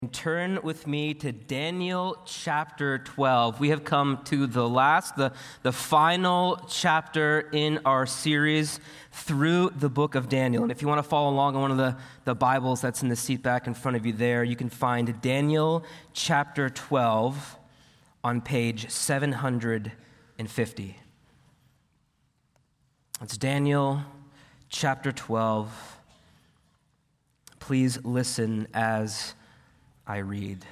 Turn with me to Daniel chapter 12. We have come to the final chapter in our series through the book of Daniel. And if you want to follow along on one of the Bibles that's in the seat back in front of you there, you can find Daniel chapter 12 on page 750. It's Daniel chapter 12. Please listen as I read.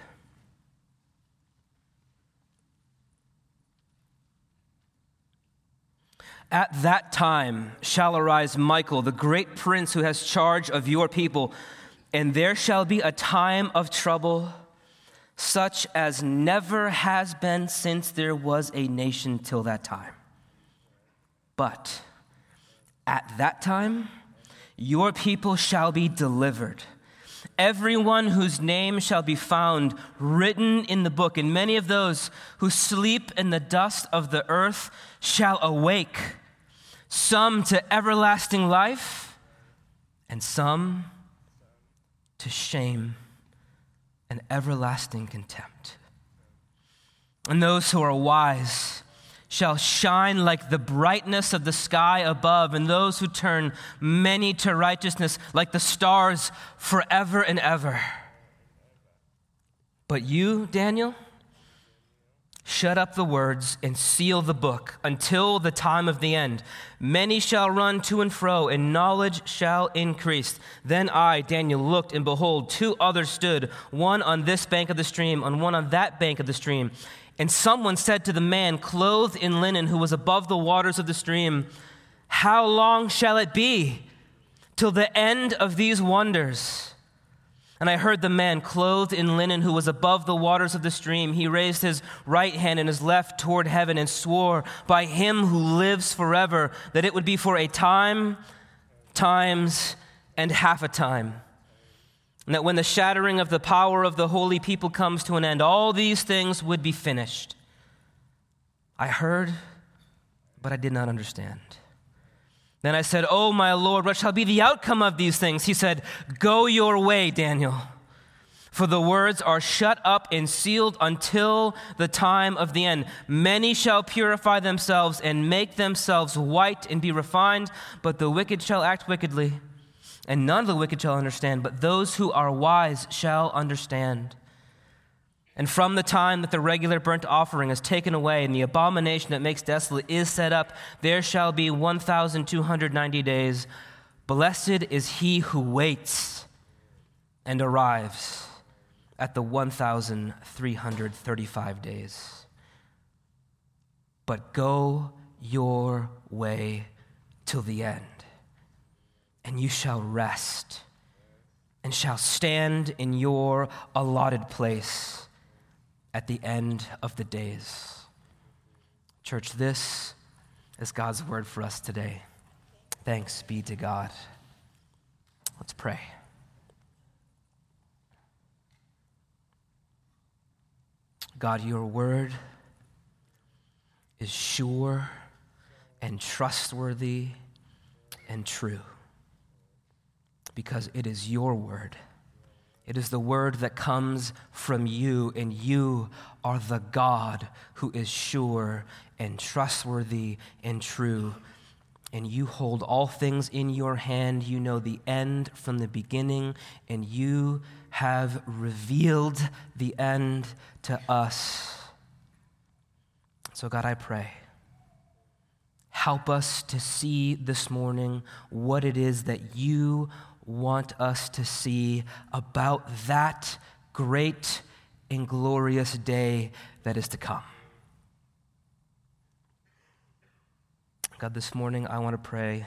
At that time shall arise Michael, the great prince who has charge of your people, and there shall be a time of trouble, such as never has been since there was a nation till that time. But at that time your people shall be delivered, everyone whose name shall be found written in the book, and many of those who sleep in the dust of the earth shall awake, some to everlasting life, and some to shame and everlasting contempt. And those who are wise shall shine like the brightness of the sky above, and those who turn many to righteousness like the stars forever and ever. But you, Daniel, shut up the words and seal the book until the time of the end. Many shall run to and fro, and knowledge shall increase. Then I, Daniel, looked, and behold, two others stood, one on this bank of the stream, and one on that bank of the stream. And someone said to the man clothed in linen who was above the waters of the stream, "How long shall it be till the end of these wonders?" And I heard the man clothed in linen who was above the waters of the stream. He raised his right hand and his left toward heaven and swore by him who lives forever that it would be for a time, times, and half a time. And that when the shattering of the power of the holy people comes to an end, all these things would be finished. I heard, but I did not understand. Then I said, "Oh, my Lord, what shall be the outcome of these things?" He said, "Go your way, Daniel, for the words are shut up and sealed until the time of the end. Many shall purify themselves and make themselves white and be refined, but the wicked shall act wickedly. And none of the wicked shall understand, but those who are wise shall understand. And from the time that the regular burnt offering is taken away and the abomination that makes desolate is set up, there shall be 1,290 days. Blessed is he who waits and arrives at the 1,335 days. But go your way till the end, and you shall rest and shall stand in your allotted place at the end of the days. Church, this is God's word for us today. Thanks be to God. Let's pray. God, your word is sure and trustworthy and true, because it is your word. It is the word that comes from you, and you are the God who is sure and trustworthy and true. And you hold all things in your hand. You know the end from the beginning, and you have revealed the end to us. So God, I pray, help us to see this morning what it is that you want us to see about that great and glorious day that is to come. God, this morning I want to pray,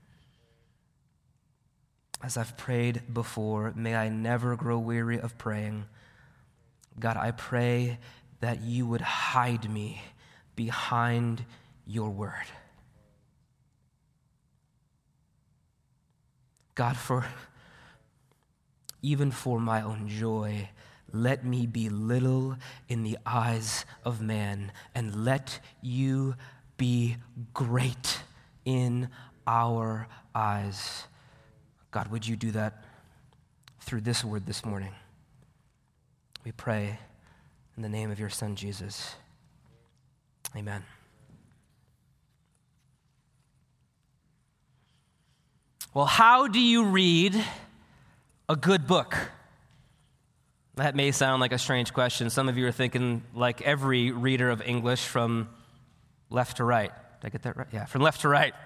as I've prayed before, may I never grow weary of praying. God, I pray that you would hide me behind your word. God, even for my own joy, let me be little in the eyes of man, and let you be great in our eyes. God, would you do that through this word this morning? We pray in the name of your Son, Jesus. Amen. Well, how do you read a good book? That may sound like a strange question. Some of you are thinking, like every reader of English, from left to right. Did I get that right? Yeah, from left to right.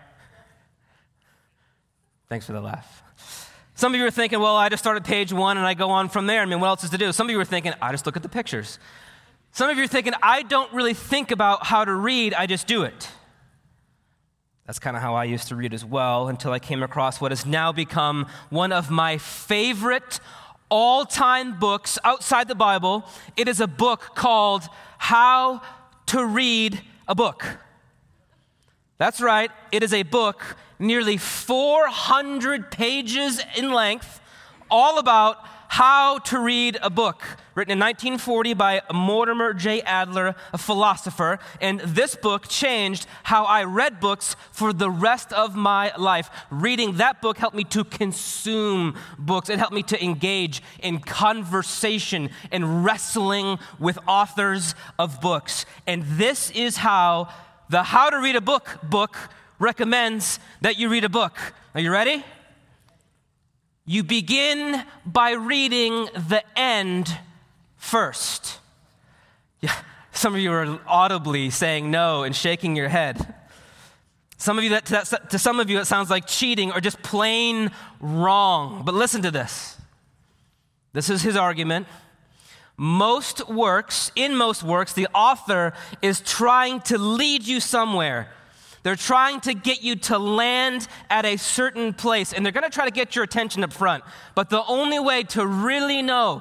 Thanks for the laugh. Some of you are thinking, well, I just start at page 1 and I go on from there. I mean, what else is to do? Some of you are thinking, I just look at the pictures. Some of you are thinking, I don't really think about how to read, I just do it. That's kind of how I used to read as well, until I came across what has now become one of my favorite all-time books outside the Bible. It is a book called How to Read a Book. That's right, it is a book nearly 400 pages in length, all about how to read a book, written in 1940 by Mortimer J. Adler, a philosopher. And this book changed how I read books for the rest of my life. Reading that book helped me to consume books. It helped me to engage in conversation and wrestling with authors of books. And this is how the How to Read a Book book recommends that you read a book. Are you ready? You begin by reading the end first. Yeah, some of you are audibly saying no and shaking your head. Some of you, to some of you, it sounds like cheating or just plain wrong. But listen to this. This is his argument. In most works, the author is trying to lead you somewhere. They're trying to get you to land at a certain place, and they're going to try to get your attention up front. But the only way to really know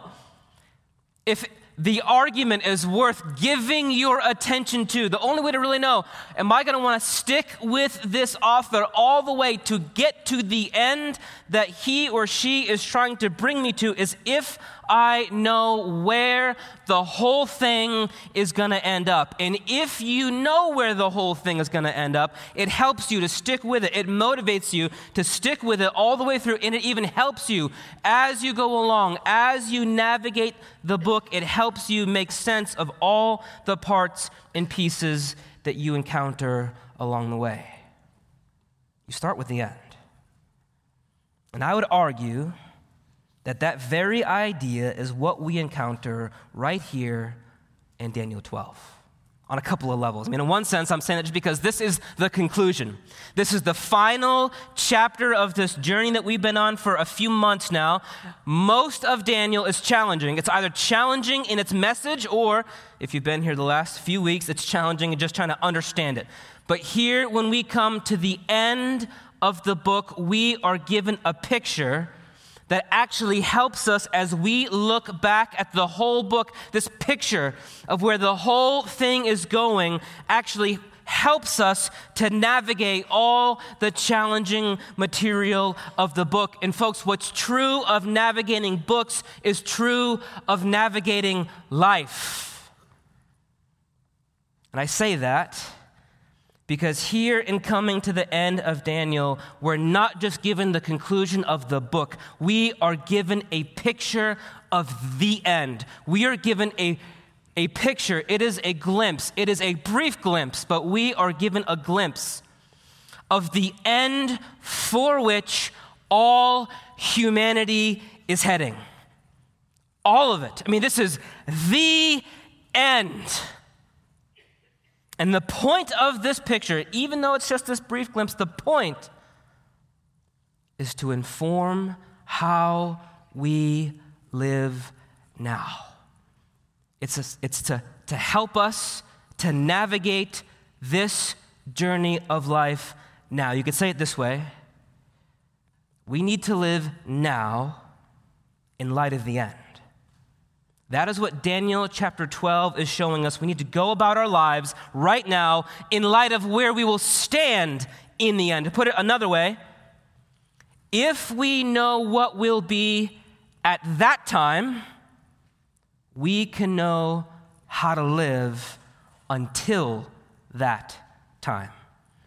if the argument is worth giving your attention to, the only way to really know, am I going to want to stick with this author all the way to get to the end that he or she is trying to bring me to, is if I know where the whole thing is going to end up. And if you know where the whole thing is going to end up, it helps you to stick with it. It motivates you to stick with it all the way through, and it even helps you as you go along, as you navigate the book. It helps you make sense of all the parts and pieces that you encounter along the way. You start with the end. And I would argue that very idea is what we encounter right here in Daniel 12 on a couple of levels. I mean, in one sense, I'm saying that just because this is the conclusion. This is the final chapter of this journey that we've been on for a few months now. Most of Daniel is challenging. It's either challenging in its message, or if you've been here the last few weeks, it's challenging in just trying to understand it. But here, when we come to the end of the book, we are given a picture that actually helps us as we look back at the whole book. This picture of where the whole thing is going actually helps us to navigate all the challenging material of the book. And folks, what's true of navigating books is true of navigating life. And I say that because here in coming to the end of Daniel, we're not just given the conclusion of the book. We are given a picture of the end. We are given a picture. It is a glimpse. It is a brief glimpse, but we are given a glimpse of the end for which all humanity is heading. All of it. I mean, this is the end. And the point of this picture, even though it's just this brief glimpse, the point is to inform how we live now. It's to help us to navigate this journey of life now. You could say it this way: we need to live now in light of the end. That is what Daniel chapter 12 is showing us. We need to go about our lives right now in light of where we will stand in the end. To put it another way, if we know what will be at that time, we can know how to live until that time.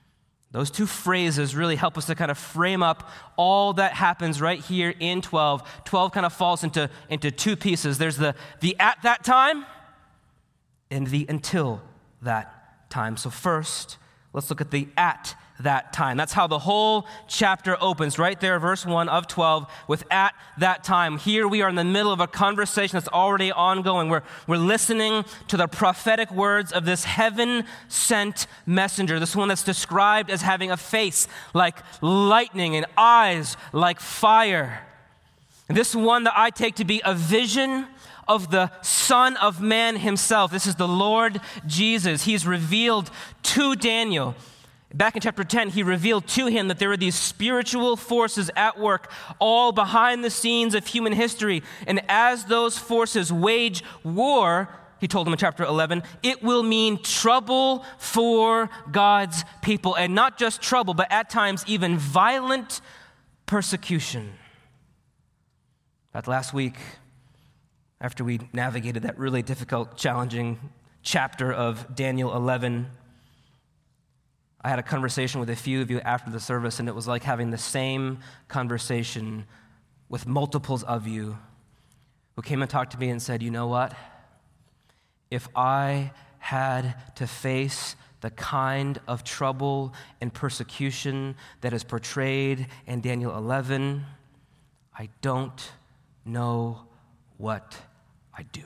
Those two phrases really help us to kind of frame up all that happens right here in 12. 12 kind of falls into two pieces. There's the at that time and the until that time. So first, let's look at the at that time. That's how the whole chapter opens, right there, verse 1 of 12, with at that time. Here we are in the middle of a conversation that's already ongoing. We're listening to the prophetic words of this heaven-sent messenger, this one that's described as having a face like lightning and eyes like fire. This one that I take to be a vision of the Son of Man himself. This is the Lord Jesus. He's revealed to Daniel. Back in chapter 10, he revealed to him that there were these spiritual forces at work all behind the scenes of human history. And as those forces wage war, he told him in chapter 11, it will mean trouble for God's people. And not just trouble, but at times even violent persecution. In fact, last week, after we navigated that really difficult, challenging chapter of Daniel 11, I had a conversation with a few of you after the service, and it was like having the same conversation with multiples of you who came and talked to me and said, you know what? If I had to face the kind of trouble and persecution that is portrayed in Daniel 11, I don't know what I do.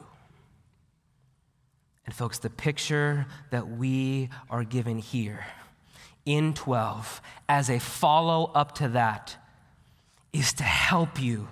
And folks, the picture that we are given here in 12 as a follow-up to that is to help you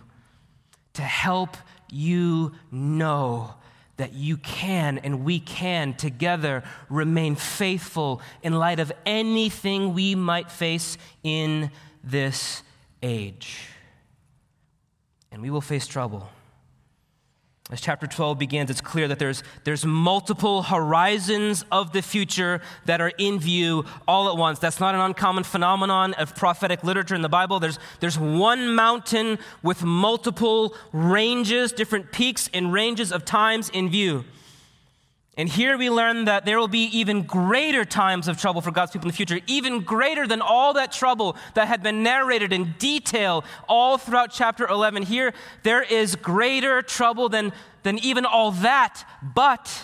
know that you can and we can together remain faithful in light of anything we might face in this age. And we will face trouble. As chapter 12 begins, it's clear that there's multiple horizons of the future that are in view all at once. That's not an uncommon phenomenon of prophetic literature in the Bible. There's one mountain with multiple ranges, different peaks and ranges of times in view. And here we learn that there will be even greater times of trouble for God's people in the future, even greater than all that trouble that had been narrated in detail all throughout chapter 11. Here, there is greater trouble than even all that, but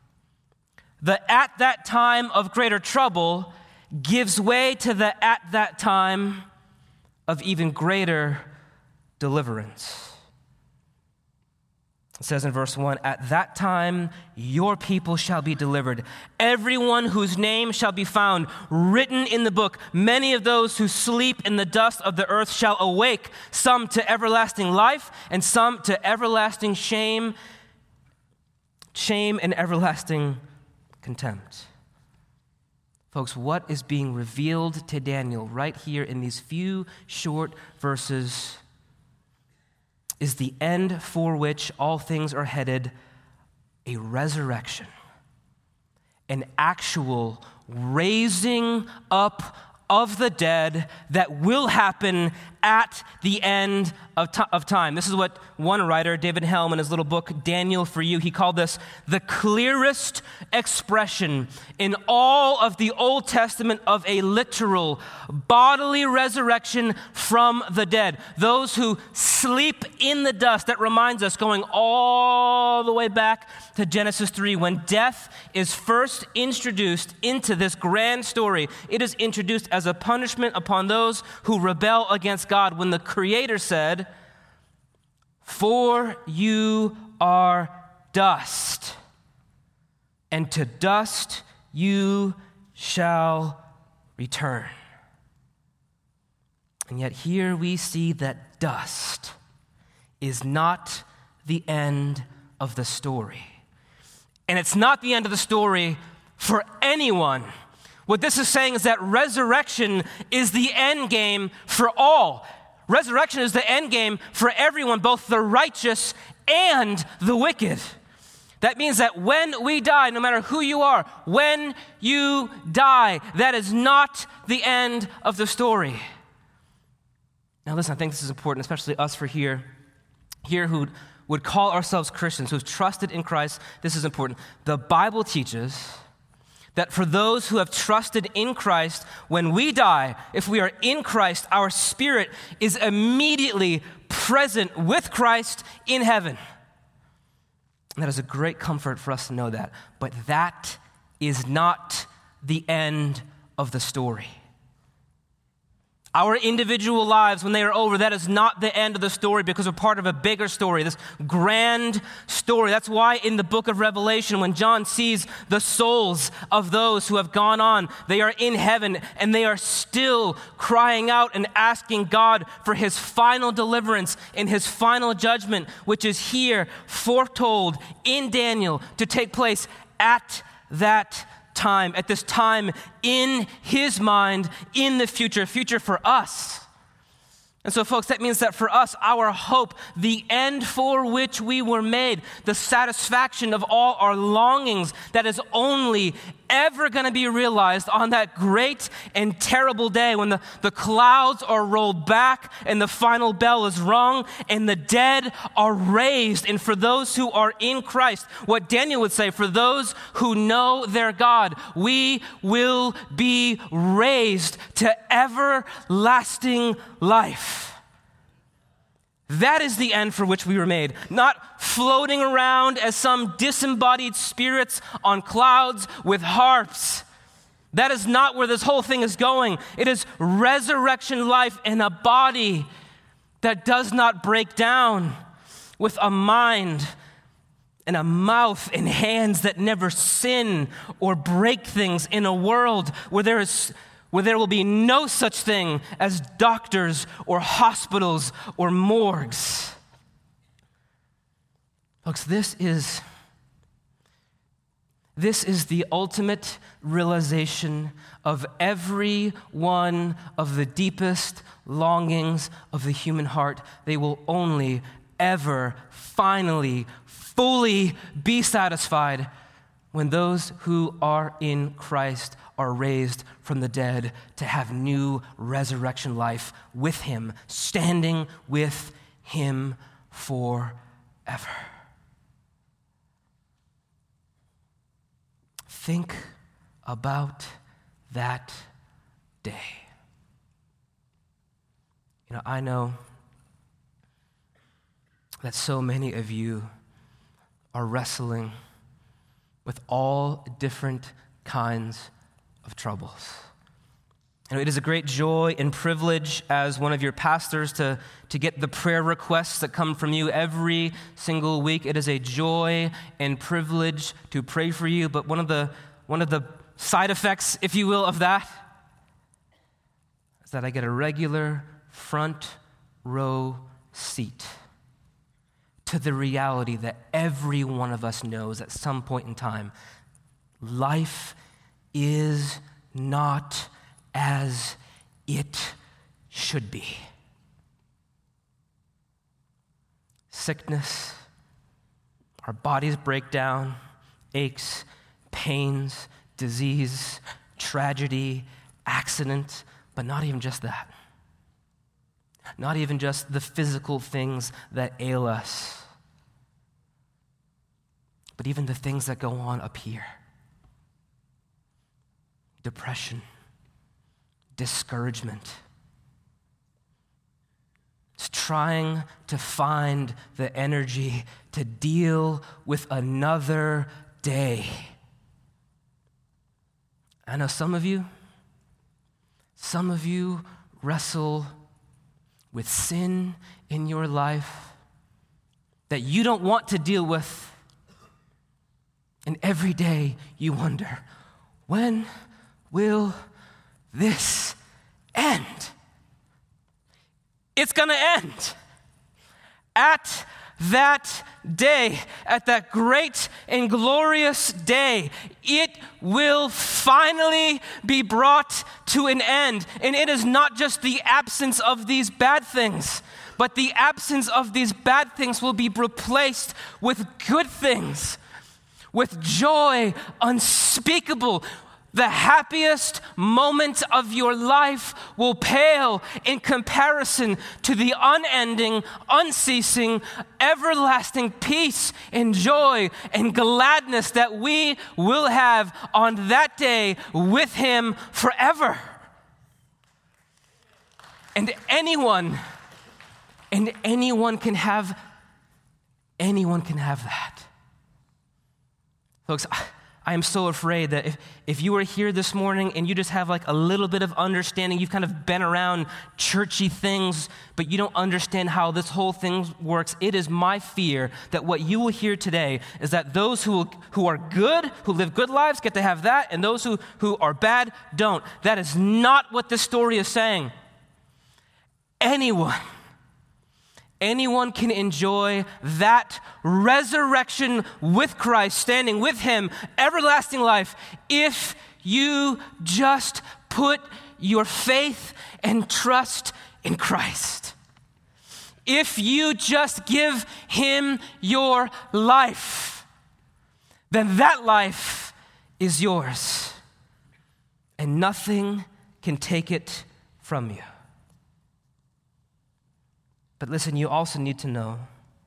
at that time of greater trouble gives way to the at that time of even greater deliverance. It says in verse 1, at that time your people shall be delivered. Everyone whose name shall be found written in the book. Many of those who sleep in the dust of the earth shall awake, some to everlasting life and some to everlasting shame and everlasting contempt. Folks, what is being revealed to Daniel right here in these few short verses is the end for which all things are headed, a resurrection, an actual raising up of the dead that will happen at the end of time. This is what one writer, David Helm, in his little book, Daniel for You, he called this the clearest expression in all of the Old Testament of a literal bodily resurrection from the dead. Those who sleep in the dust, that reminds us going all the way back to Genesis 3, when death is first introduced into this grand story. It is introduced as a punishment upon those who rebel against God, when the Creator said, "For you are dust, and to dust you shall return." And yet here we see that dust is not the end of the story. And it's not the end of the story for anyone. What this is saying is that resurrection is the end game for all. Resurrection is the end game for everyone, both the righteous and the wicked. That means that when we die, no matter who you are, when you die, that is not the end of the story. Now listen, I think this is important, especially us for here who would call ourselves Christians, who've trusted in Christ. This is important. The Bible teaches that for those who have trusted in Christ, when we die, if we are in Christ, our spirit is immediately present with Christ in heaven. And that is a great comfort for us to know that. But that is not the end of the story. Our individual lives, when they are over, that is not the end of the story because we're part of a bigger story, this grand story. That's why in the book of Revelation, when John sees the souls of those who have gone on, they are in heaven and they are still crying out and asking God for his final deliverance and his final judgment, which is here foretold in Daniel to take place at that time, at this time in his mind, in the future for us. And so, folks, that means that for us, our hope, the end for which we were made, the satisfaction of all our longings that is only ever going to be realized on that great and terrible day when the clouds are rolled back and the final bell is rung and the dead are raised. And for those who are in Christ, what Daniel would say, for those who know their God, we will be raised to everlasting life. That is the end for which we were made, not floating around as some disembodied spirits on clouds with harps. That is not where this whole thing is going. It is resurrection life in a body that does not break down, with a mind and a mouth and hands that never sin or break things, in a world where there will be no such thing as doctors or hospitals or morgues. Folks, this is the ultimate realization of every one of the deepest longings of the human heart. They will only ever finally, fully be satisfied when those who are in Christ are raised from the dead to have new resurrection life with him, standing with him forever. Think about that day. I know that so many of you are wrestling with all different kinds of troubles. It is a great joy and privilege as one of your pastors to get the prayer requests that come from you every single week. It is a joy and privilege to pray for you, but one of the side effects, if you will, of that is that I get a regular front row seat to the reality that every one of us knows at some point in time, life is not as it should be. Sickness, our bodies break down, aches, pains, disease, tragedy, accident, but not even just that. Not even just the physical things that ail us, but even the things that go on up here. Depression, discouragement. It's trying to find the energy to deal with another day. I know some of you wrestle with sin in your life that you don't want to deal with. And every day you wonder, when will this end? It's going to end. At that day, at that great and glorious day, it will finally be brought to an end. And it is not just the absence of these bad things, but the absence of these bad things will be replaced with good things, with joy unspeakable, The happiest moment of your life will pale in comparison to the unending, unceasing, everlasting peace and joy and gladness that we will have on that day with him forever. And anyone can have that. Folks, I am so afraid that if you are here this morning and you just have like a little bit of understanding, you've kind of been around churchy things, but you don't understand how this whole thing works, it is my fear that what you will hear today is that those who are good, who live good lives, get to have that, and those who are bad don't. That is not what this story is saying. Anyone can enjoy that resurrection with Christ, standing with him, everlasting life, if you just put your faith and trust in Christ. If you just give him your life, then that life is yours, and nothing can take it from you. But listen, you also need to know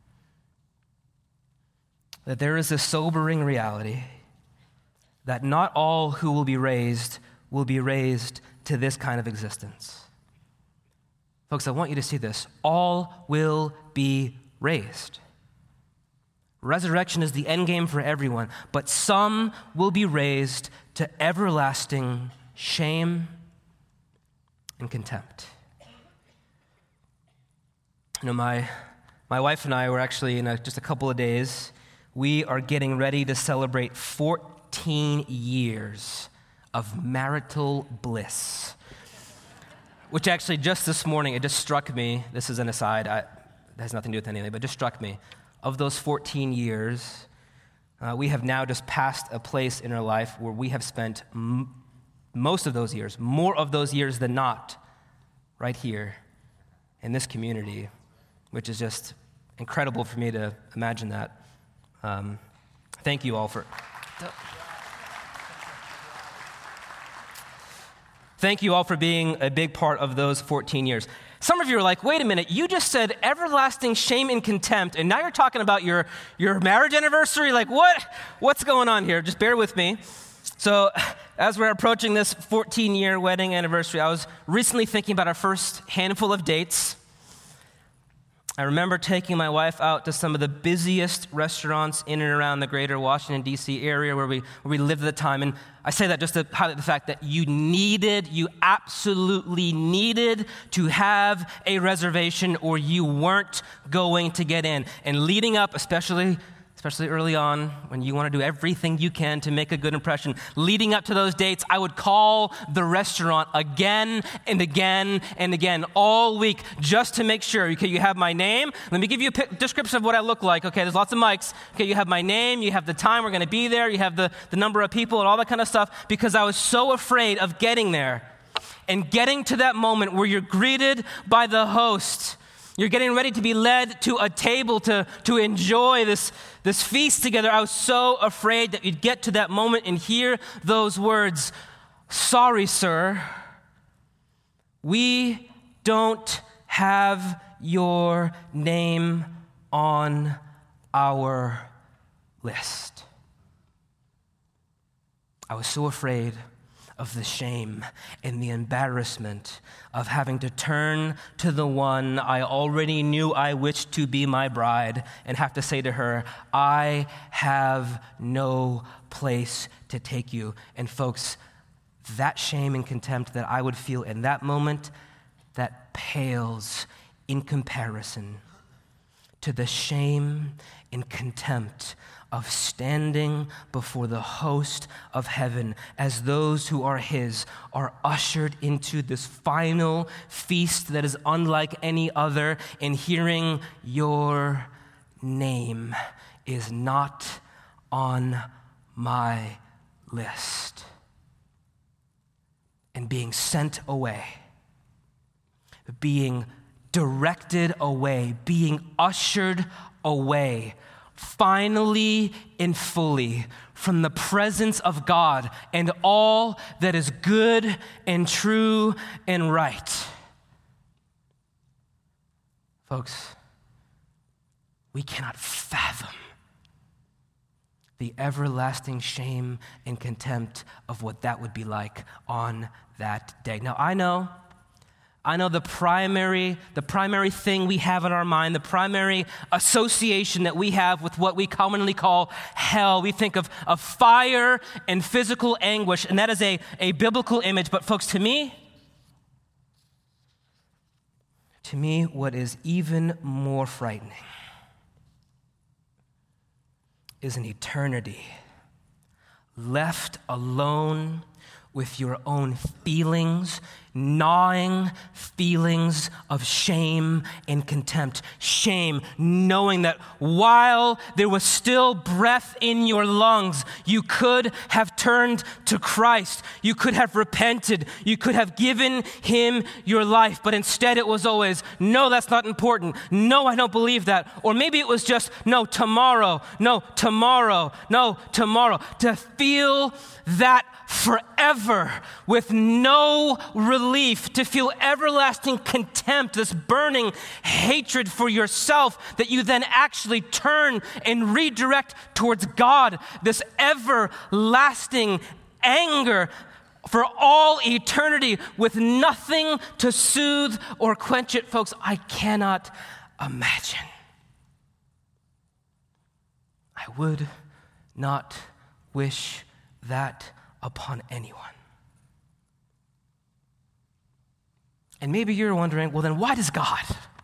that there is a sobering reality that not all who will be raised to this kind of existence. Folks, I want you to see this. All will be raised. Resurrection is the end game for everyone, but some will be raised to everlasting shame and contempt. You know, my wife and I were actually in just a couple of days, we are getting ready to celebrate 14 years of marital bliss. Which actually just this morning, it just struck me, this is an aside, it has nothing to do with anything, but it just struck me. Of those 14 years, we have now just passed a place in our life where we have spent most of those years, more of those years than not, right here in this community, which is just incredible for me to imagine that. Thank you all for... Thank you all for being a big part of those 14 years. Some of you are like, wait a minute, you just said everlasting shame and contempt, and now you're talking about your marriage anniversary? Like, what's going on here? Just bear with me. So as we're approaching this 14-year wedding anniversary, I was recently thinking about our first handful of dates. I remember taking my wife out to some of the busiest restaurants in and around the greater Washington, D.C. area where we lived at the time. And I say that just to highlight the fact that you absolutely needed to have a reservation or you weren't going to get in. And leading up, especially early on, when you want to do everything you can to make a good impression, leading up to those dates, I would call the restaurant again and again and again all week just to make sure. Okay, you have my name. Let me give you a description of what I look like. Okay, there's lots of mics. Okay, you have my name. You have the time we're going to be there. You have the number of people and all that kind of stuff, because I was so afraid of getting there and getting to that moment where you're greeted by the host. You're getting ready to be led to a table to enjoy this feast together. I was so afraid that you'd get to that moment and hear those words, "Sorry, sir, we don't have your name on our list." I was so afraid of the shame and the embarrassment of having to turn to the one I already knew I wished to be my bride and have to say to her, "I have no place to take you." And folks, that shame and contempt that I would feel in that moment, that pales in comparison to the shame and contempt of standing before the host of heaven as those who are his are ushered into this final feast that is unlike any other, and hearing your name is not on my list, and being sent away, being directed away, being ushered away finally and fully from the presence of God and all that is good and true and right. Folks, we cannot fathom the everlasting shame and contempt of what that would be like on that day. Now, I know the primary thing we have in our mind, the primary association that we have with what we commonly call hell. We think of fire and physical anguish, and that is a biblical image. But folks, to me, what is even more frightening is an eternity left alone with your own feelings, gnawing feelings of shame and contempt. Shame, knowing that while there was still breath in your lungs, you could have turned to Christ. You could have repented. You could have given him your life. But instead it was always, no, that's not important. No, I don't believe that. Or maybe it was just, no, tomorrow. No, tomorrow. No, tomorrow. To feel that forever with no relief, to feel everlasting contempt, this burning hatred for yourself that you then actually turn and redirect towards God, this everlasting anger for all eternity with nothing to soothe or quench it. Folks, I cannot imagine. I would not wish that upon anyone. And maybe you're wondering, well, then why does God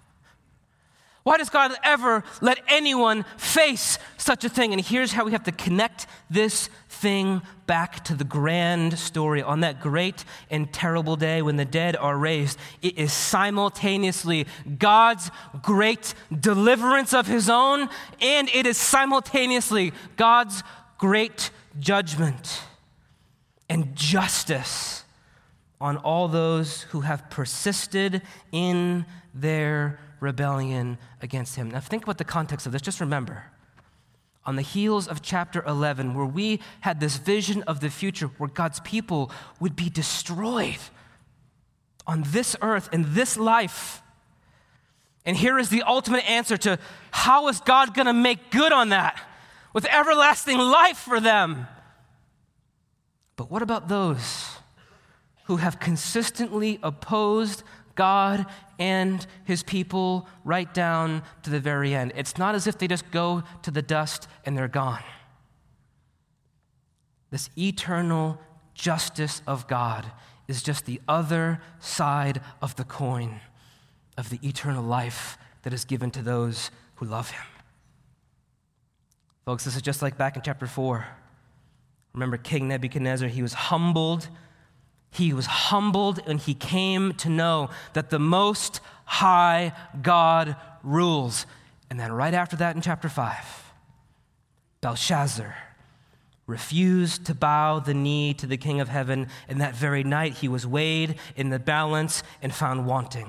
ever let anyone face such a thing? And here's how we have to connect this thing back to the grand story. On that great and terrible day when the dead are raised, it is simultaneously God's great deliverance of his own, and it is simultaneously God's great judgment and justice on all those who have persisted in their rebellion against him. Now think about the context of this. Just remember, on the heels of chapter 11, where we had this vision of the future where God's people would be destroyed on this earth, in this life. And here is the ultimate answer to how is God going to make good on that with everlasting life for them? But what about those who have consistently opposed God and his people right down to the very end? It's not as if they just go to the dust and they're gone. This eternal justice of God is just the other side of the coin of the eternal life that is given to those who love him. Folks, this is just like back in chapter 4. Remember King Nebuchadnezzar, he was humbled. He was humbled and he came to know that the Most High God rules. And then right after that in chapter 5, Belshazzar refused to bow the knee to the King of Heaven, and that very night he was weighed in the balance and found wanting.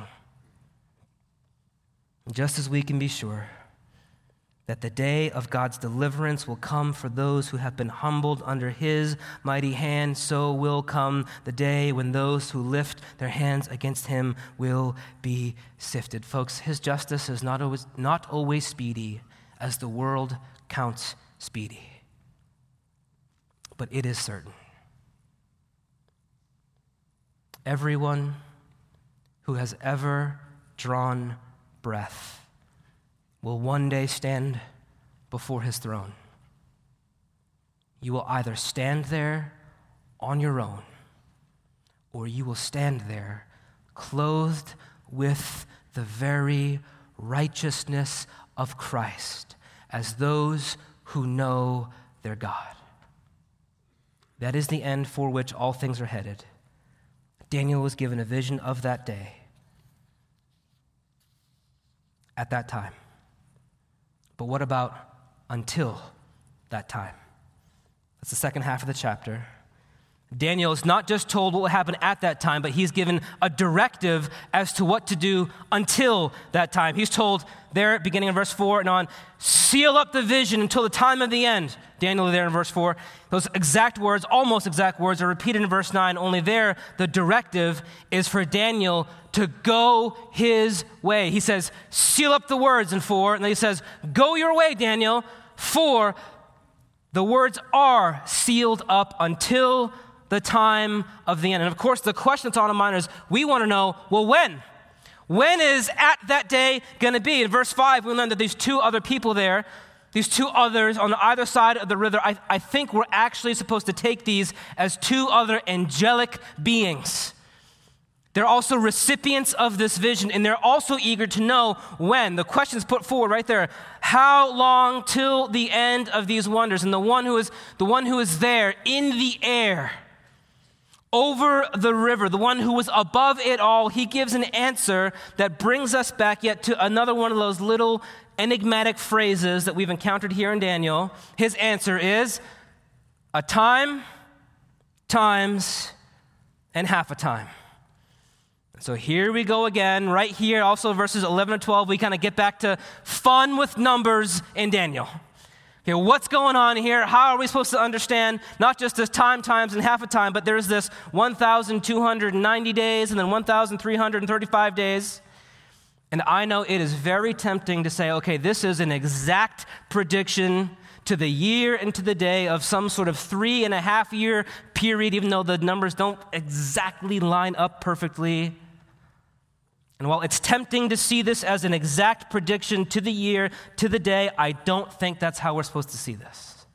Just as we can be sure that the day of God's deliverance will come for those who have been humbled under his mighty hand, so will come the day when those who lift their hands against him will be sifted. Folks, his justice is not always speedy as the world counts speedy, but it is certain. Everyone who has ever drawn breath will one day stand before his throne. You will either stand there on your own, or you will stand there clothed with the very righteousness of Christ as those who know their God. That is the end for which all things are headed. Daniel was given a vision of that day at that time. But what about until that time? That's the second half of the chapter. Daniel is not just told what will happen at that time, but he's given a directive as to what to do until that time. He's told there, beginning in verse 4 and on, seal up the vision until the time of the end. Daniel there in verse 4. Those exact words, almost exact words, are repeated in verse 9. Only there, the directive is for Daniel to go his way. He says, seal up the words in 4, and then he says, go your way, Daniel, for the words are sealed up until the time of the end. And of course, the question that's on our mind is, we want to know, well, when? When is at that day going to be? In verse 5, we learned that these two other people there, these two others on either side of the river, I think we're actually supposed to take these as two other angelic beings. They're also recipients of this vision, and they're also eager to know when. The question's put forward right there. How long till the end of these wonders? And the one who is there in the air, over the river, the one who was above it all, he gives an answer that brings us back yet to another one of those little enigmatic phrases that we've encountered here in Daniel. His answer is a time, times, and half a time. So here we go again, right here, also verses 11 and 12, we kind of get back to fun with numbers in Daniel. Okay, what's going on here? How are we supposed to understand not just this time, times, and half a time, but there's this 1,290 days and then 1,335 days. And I know it is very tempting to say, okay, this is an exact prediction to the year and to the day of some sort of 3.5 year period, even though the numbers don't exactly line up perfectly. And while it's tempting to see this as an exact prediction to the year, to the day, I don't think that's how we're supposed to see this.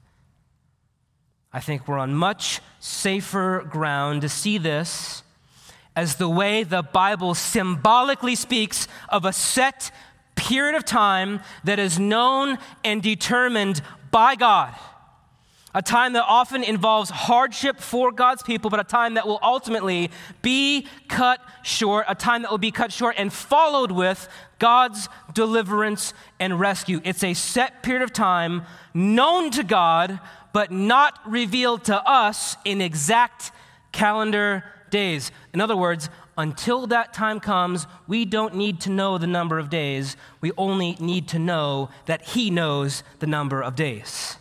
I think we're on much safer ground to see this as the way the Bible symbolically speaks of a set period of time that is known and determined by God. A time that often involves hardship for God's people, but a time that will ultimately be cut short, a time that will be cut short and followed with God's deliverance and rescue. It's a set period of time known to God, but not revealed to us in exact calendar days. In other words, until that time comes, we don't need to know the number of days. We only need to know that He knows the number of days.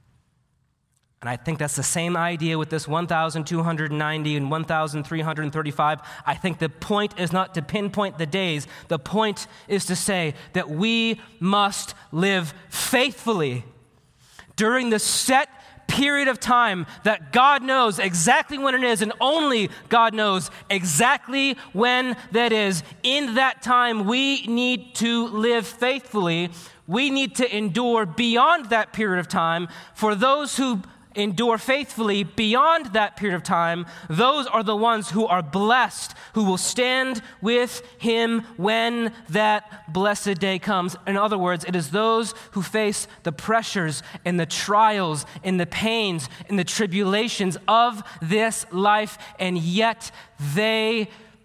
And I think that's the same idea with this 1,290 and 1,335. I think the point is not to pinpoint the days. The point is to say that we must live faithfully during the set period of time that God knows exactly when it is, and only God knows exactly when that is. In that time, we need to live faithfully. We need to endure beyond that period of time. For those who endure faithfully beyond that period of time, those are the ones who are blessed, who will stand with Him when that blessed day comes. In other words, it is those who face the pressures and the trials and the pains and the tribulations of this life, and yet they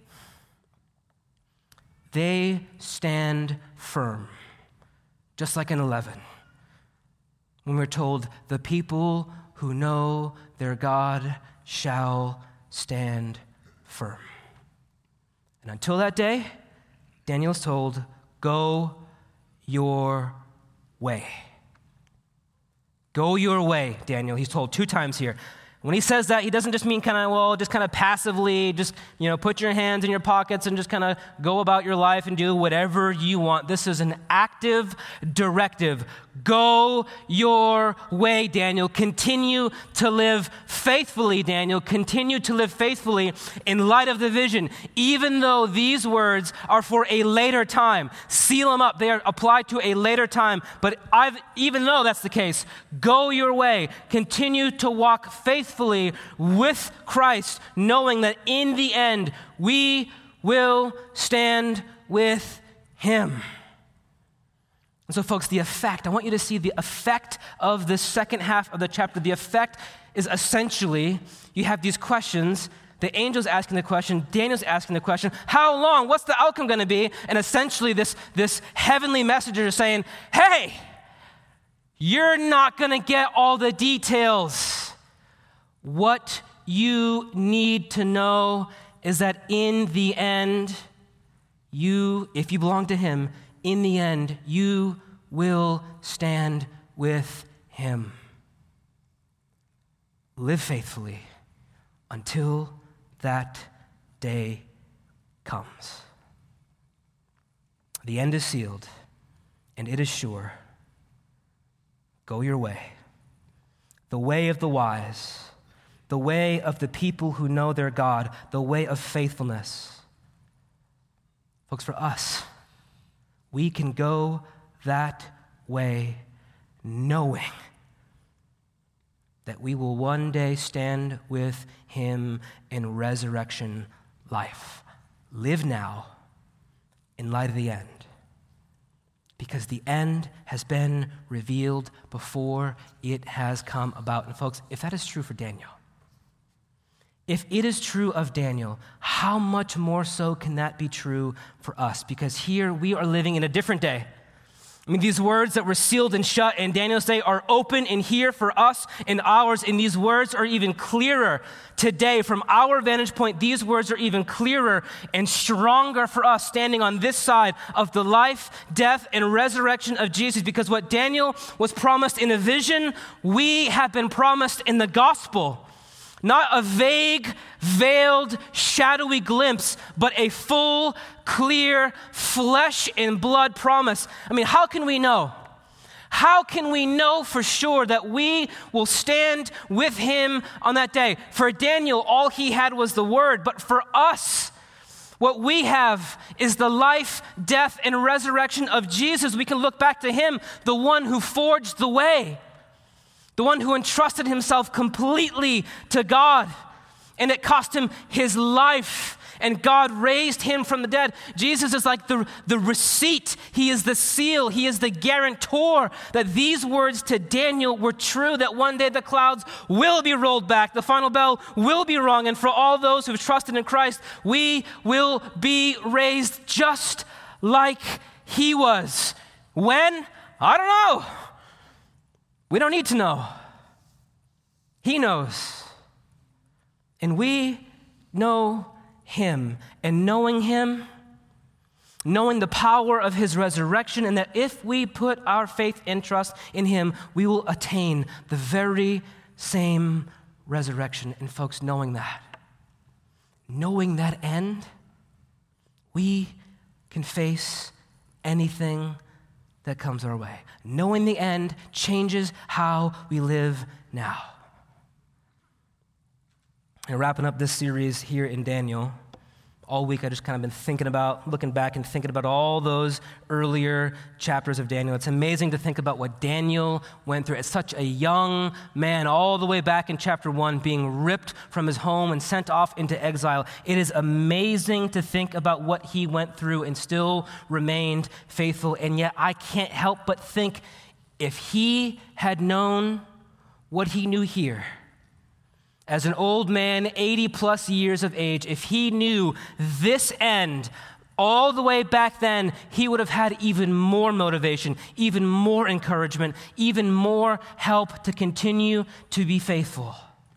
stand firm. Just like in 11, when we're told the people who know their God shall stand firm. And until that day, Daniel is told, go your way. Go your way, Daniel. He's told 2 times here. When he says that, he doesn't just mean kind of passively, put your hands in your pockets and just kind of go about your life and do whatever you want. This is an active directive. Go your way, Daniel. Continue to live faithfully, Daniel. Continue to live faithfully in light of the vision. Even though these words are for a later time, seal them up. They are applied to a later time. But even though that's the case, go your way. Continue to walk faithfully with Christ, knowing that in the end, we will stand with Him. And so, folks, I want you to see the effect of the second half of the chapter. The effect is essentially, you have these questions. The angel's asking the question, Daniel's asking the question, how long? What's the outcome going to be? And essentially, this heavenly messenger is saying, hey, you're not going to get all the details. What you need to know is that in the end, if you belong to him, in the end, you will stand with him. Live faithfully until that day comes. The end is sealed, and it is sure. Go your way, the way of the wise, the way of the people who know their God, the way of faithfulness. Folks, for us, we can go that way knowing that we will one day stand with him in resurrection life. Live now in light of the end, because the end has been revealed before it has come about. And folks, if that is true for Daniel, if it is true of Daniel, how much more so can that be true for us? Because here we are living in a different day. I mean, these words that were sealed and shut in Daniel's day are open in here for us and ours, and these words are even clearer today. From our vantage point, these words are even clearer and stronger for us standing on this side of the life, death, and resurrection of Jesus, because what Daniel was promised in a vision, we have been promised in the gospel. Not a vague, veiled, shadowy glimpse, but a full, clear, flesh and blood promise. I mean, how can we know? How can we know for sure that we will stand with him on that day? For Daniel, all he had was the word, but for us, what we have is the life, death, and resurrection of Jesus. We can look back to him, the one who forged the way, the one who entrusted himself completely to God, and it cost him his life, and God raised him from the dead. Jesus is like the receipt. He is the seal. He is the guarantor that these words to Daniel were true, that one day the clouds will be rolled back, the final bell will be rung, and for all those who have trusted in Christ, we will be raised just like he was. When? I don't know. We don't need to know. He knows. And we know him. And knowing him, knowing the power of his resurrection, and that if we put our faith and trust in him, we will attain the very same resurrection. And folks, knowing that end, we can face anything that comes our way. Knowing the end changes how we live now. And wrapping up this series here in Daniel, all week I just kind of been looking back and thinking about all those earlier chapters of Daniel. It's amazing to think about what Daniel went through as such a young man, all the way back in chapter 1, being ripped from his home and sent off into exile. It is amazing to think about what he went through and still remained faithful. And yet I can't help but think, if he had known what he knew here, as an old man, 80 plus years of age, if he knew this end all the way back then, he would have had even more motivation, even more encouragement, even more help to continue to be faithful.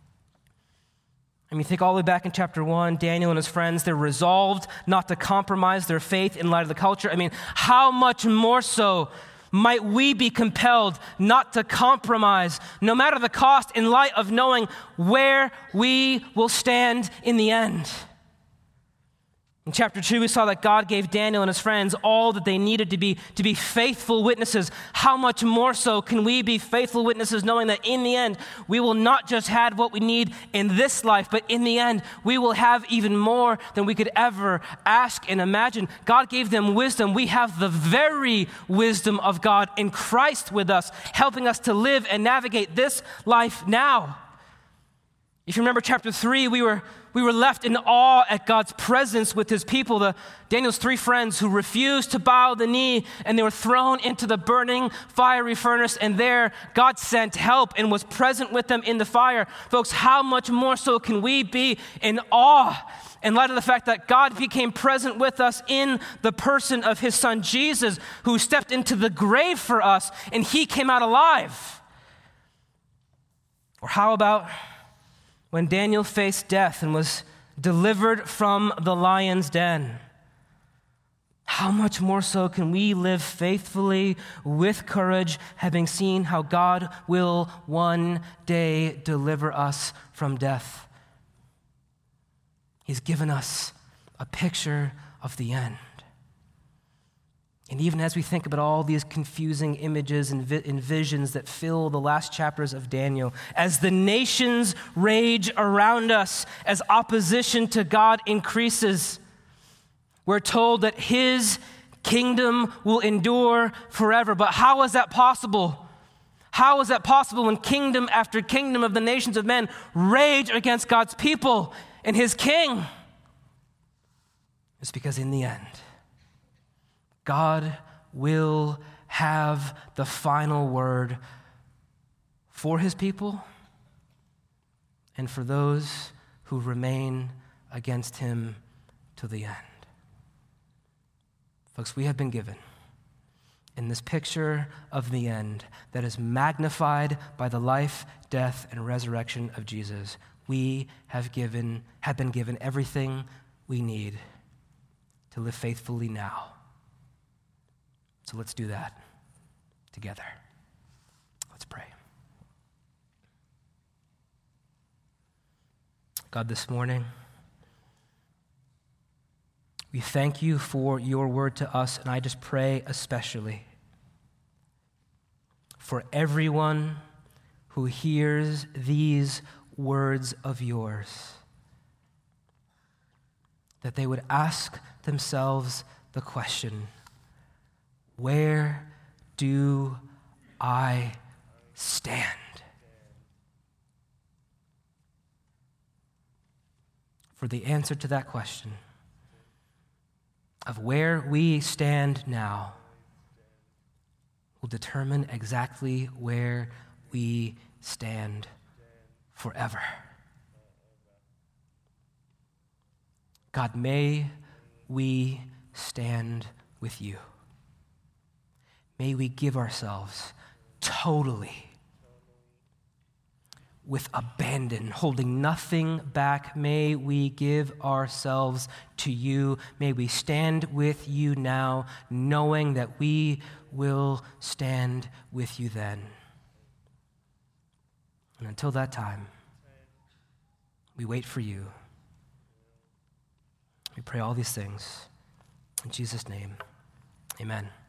I mean, think all the way back in chapter 1, Daniel and his friends, they're resolved not to compromise their faith in light of the culture. I mean, how much more so might we be compelled not to compromise, no matter the cost, in light of knowing where we will stand in the end? In chapter 2, we saw that God gave Daniel and his friends all that they needed to be faithful witnesses. How much more so can we be faithful witnesses, knowing that in the end, we will not just have what we need in this life, but in the end, we will have even more than we could ever ask and imagine. God gave them wisdom. We have the very wisdom of God in Christ with us, helping us to live and navigate this life now. If you remember chapter 3, we were left in awe at God's presence with his people, Daniel's 3 friends who refused to bow the knee, and they were thrown into the burning fiery furnace, and there God sent help and was present with them in the fire. Folks, how much more so can we be in awe in light of the fact that God became present with us in the person of his son Jesus, who stepped into the grave for us, and he came out alive? Or how about when Daniel faced death and was delivered from the lion's den, how much more so can we live faithfully with courage, having seen how God will one day deliver us from death? He's given us a picture of the end. And even as we think about all these confusing images and visions that fill the last chapters of Daniel, as the nations rage around us, as opposition to God increases, we're told that his kingdom will endure forever. But how is that possible? How is that possible when kingdom after kingdom of the nations of men rage against God's people and his king? It's because in the end, God will have the final word for his people and for those who remain against him to the end. Folks, we have been given in this picture of the end that is magnified by the life, death, and resurrection of Jesus. We have been given everything we need to live faithfully now. So let's do that together. Let's pray. God, this morning, we thank you for your word to us, and I just pray especially for everyone who hears these words of yours, that they would ask themselves the question, where do I stand? For the answer to that question of where we stand now will determine exactly where we stand forever. God, may we stand with you. May we give ourselves totally, with abandon, holding nothing back. May we give ourselves to you. May we stand with you now, knowing that we will stand with you then. And until that time, we wait for you. We pray all these things. In Jesus' name, amen.